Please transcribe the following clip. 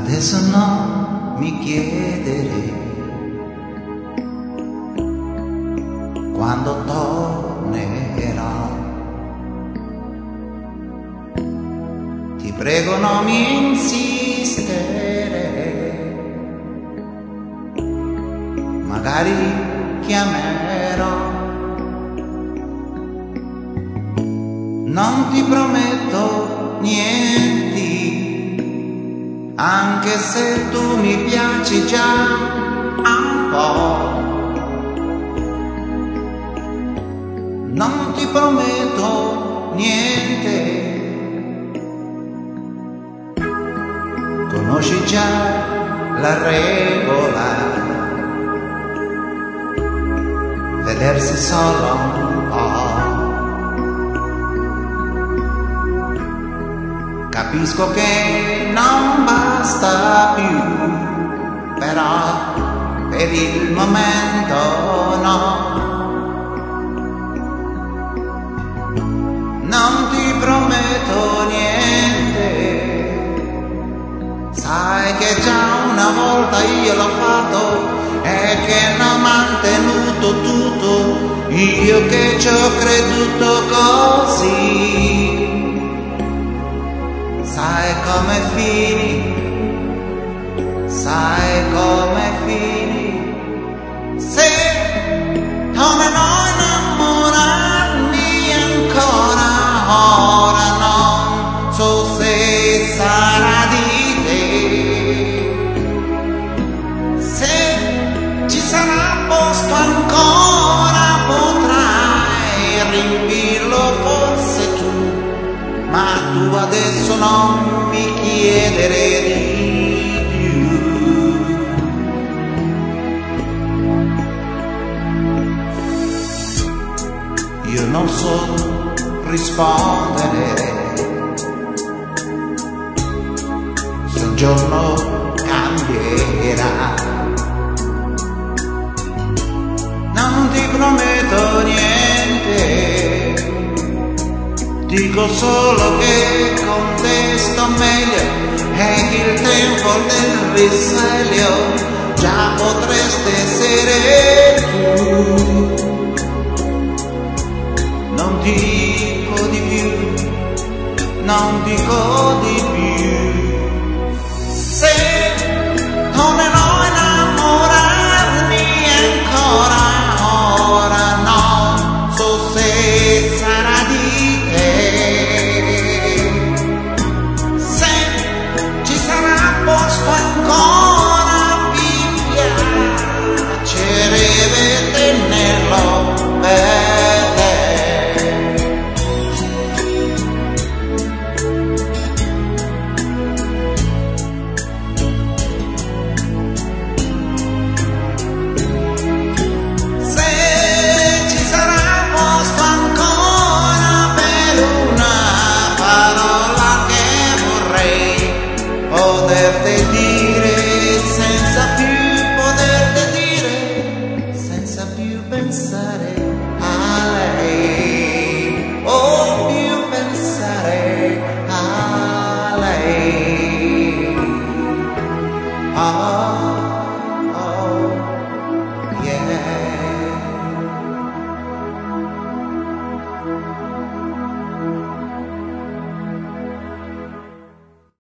Adesso non mi chiedere quando tornerò. Ti prego non mi insistere, magari chiamerò. Non ti prometto niente, anche se tu mi piaci già un po'. Non ti prometto niente, conosci già la regola, vedersi solo un po'. Capisco che non basta più, però per il momento no. Non ti prometto niente, sai che già una volta io l'ho fatto e che non ho mantenuto tutto, io che ci ho creduto così. Sai come fini, sai come fini, se tornerò a innamorarmi ancora. Ora non so se sarà di te, se ci sarà posto ancora, potrai riempirlo forse tu, ma tu adesso non mi chiedere di più. Io non so rispondere se un giorno cambierà. Non ti prometto niente, dico solo che con te sto meglio e il tempo del risveglio già potresti essere tu. Non dico di più, non dico di più, se tornerò a innamorarmi ancora. Ora non so se sarà di te, se ci sarà posto ancora, mi piacerebbe tenerlo per te. Poterti dire